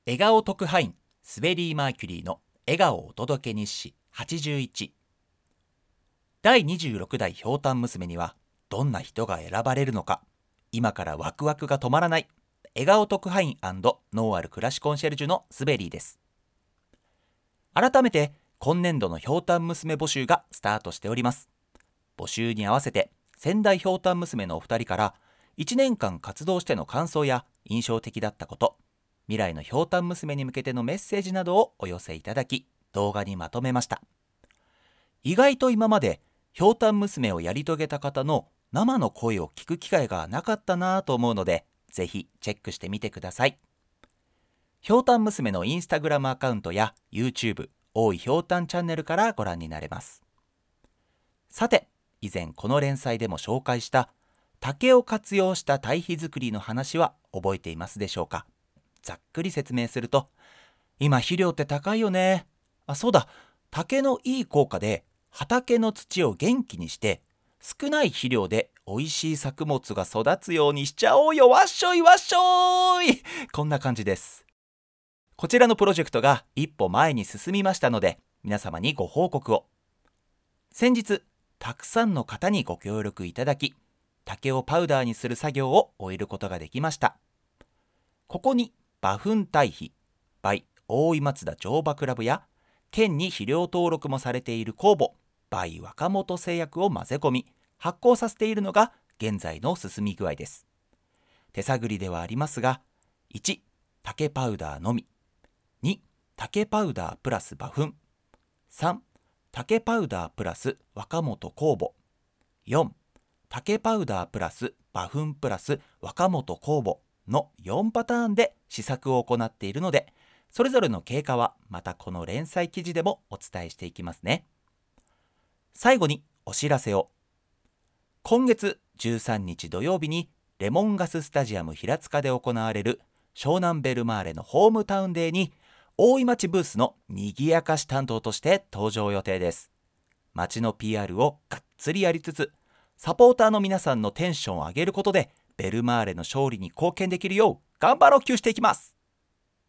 笑顔特派員スベリー・マーキュリーの笑顔お届け日誌81。第26代ひょうたん娘にはどんな人が選ばれるのか、今からワクワクが止まらない笑顔特派員&ノーアル暮らしコンシェルジュのスベリーです。改めて今年度のひょうたん娘募集がスタートしております。募集に合わせて仙台ひょうたん娘のお二人から1年間活動しての感想や印象的だったこと、未来のひょうたん娘に向けてのメッセージなどをお寄せいただき、動画にまとめました。意外と今までひょうたん娘をやり遂げた方の生の声を聞く機会がなかったなぁと思うので、ぜひチェックしてみてください。ひょうたん娘のインスタグラムアカウントや YouTube 大井ひょうたんチャンネルからご覧になれます。さて、以前この連載でも紹介した竹を活用した堆肥作りの話は覚えていますでしょうか。ざっくり説明すると、今肥料って高いよね。そうだ、竹のいい効果で畑の土を元気にして少ない肥料で美味しい作物が育つようにしちゃおうよ、わっしょいわっしょい。こんな感じです。こちらのプロジェクトが一歩前に進みましたので、皆様にご報告を。先日たくさんの方にご協力いただき、竹をパウダーにする作業を終えることができました。ここに馬糞堆肥 by 大井松田乗馬クラブや県に肥料登録もされている酵母 by 若本製薬を混ぜ込み発酵させているのが現在の進み具合です。手探りではありますが、1、竹パウダーのみ、2、竹パウダープラス馬糞、3、竹パウダープラス若本酵母、4、竹パウダープラス馬糞プラス若本酵母の4パターンで試作を行っているので、それぞれの経過はまたこの連載記事でもお伝えしていきますね。最後にお知らせを。今月13日土曜日にレモンガススタジアム平塚で行われる湘南ベルマーレのホームタウンデーに大井町ブースのにぎやかし担当として登場予定です。町の PR をがっつりやりつつ、サポーターの皆さんのテンションを上げることでベルマーレの勝利に貢献できるよう頑張ろう級していきます。